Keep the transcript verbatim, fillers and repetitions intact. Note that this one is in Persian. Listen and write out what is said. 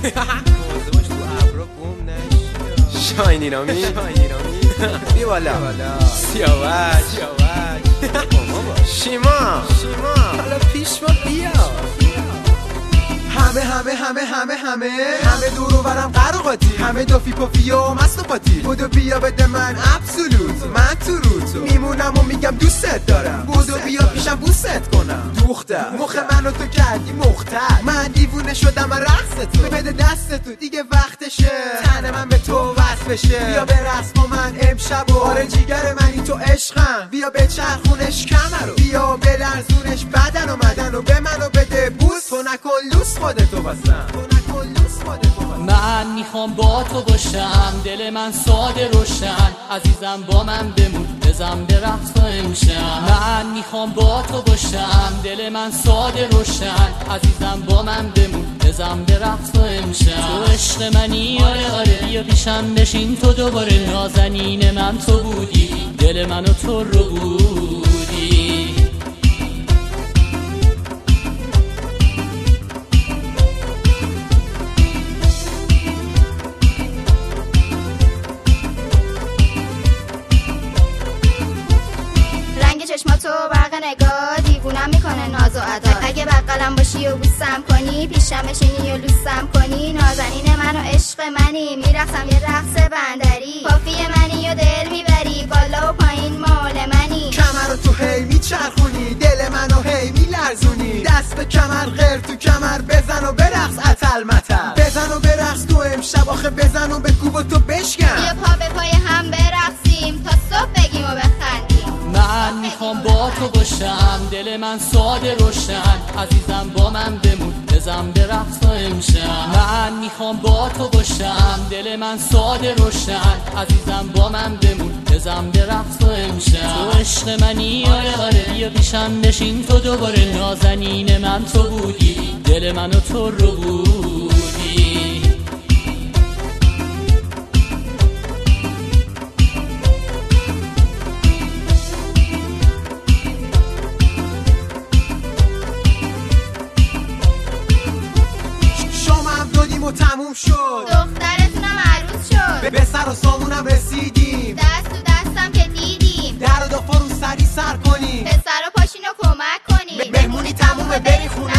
موضوع باش تو ابرو گم نشی. شاینی نامی شاینی نامی بی بالا سیاوش سیاوش شیما شیما حالا پیش ما بیا. همه همه همه همه همه همه دور و برم قرقاتی، همه دافی پافی و مست و پاتی. بودو بیا بده من ابسولوت، من تو رو تو میمونم و میگم دوست دارم. بودو بیا پیشم بوست کنم دختر، مخ منو تو کردی مختر. من دیوونه شدم از رقص تو، بده دست تو دیگه وقتشه تن من به تو وصل بشه. بیا برقص با من امشب و آره جیگر منی تو عشقم. بیا به چرخونش کمرو، بیا بلرزونش بدن و مدن و به منو بده بوس. تو نکن لوس خودتو بستم، تو نکن لوس خودتو بستم. من میخوام با تو باشم، دل من ساده روشن. عزیزم با من بمون، بزن به رقص و امشب. من میخوام با تو باشم، دل من ساده روشن. عزیزم با من بمون، بزن به رقص و امشب. تو عشق منی آره آره، بیا پیشم بشین تو دوباره. نازنین من تو بودی، دل منو تو رو بودی. چشماتو برق نگاه دیوونم میکنه ناز و ادا. اگه بغلم باشی و بوسم کنی، پیشم بشینی و لوسم کنی. نازنین من و عشق منی، میرقصم یه رقص بندری. پافی منی و دل میبری، بالا و پایین مال منی. کمر رو تو هی میچرخونی، دل منو هی میلرزونی. دست به کمر غیر تو کمر، بزن و برقص اتل متل. بزن و برقص تو امشب آخه، بزن و بکوب و تو بشکن. بیا پا به پای هم برقصیم تا صبح بگیم و بخندیم. من میخوام با تو باشم، دل من ساده روشن. عزیزم با من بمون، بزن به رقص و امشب. من میخوام با تو باشم، دل من ساده روشن. عزیزم با من بمون، بزن به رقص و امشب. تو عشق منی آره آره، بیا پیشم بشین تو دوباره. نازنین من تو بودی، دل منو تو رو بودی. و تموم شد، دخترتونم عروس شد. به سر و سامونم رسیدیم، دست تو دستم که دیدیم. در و دافا رو سری سر کنیم، به سر و پاشین و کمک کنیم. مهمونی تمومه بری خونه.